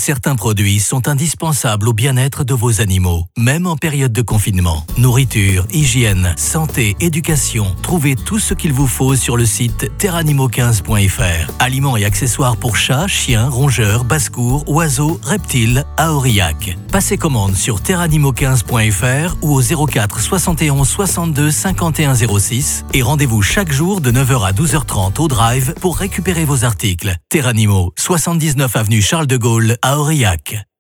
certains produits sont indispensables au bien-être de vos animaux, même en période de confinement. Nourriture, hygiène, santé, éducation, trouvez tout ce qu'il vous faut sur le site terranimo15.fr. Aliments et accessoires pour chats, chiens, rongeurs, basse-cour, oiseaux, reptiles, à Aurillac. Passez commande sur terranimo15.fr ou au 04 71 62 51 06 et rendez-vous chaque jour de 9h à 12h30 au Drive pour récupérer vos articles. Terranimo, 79 avenue Charles de Gaulle à Aurillac.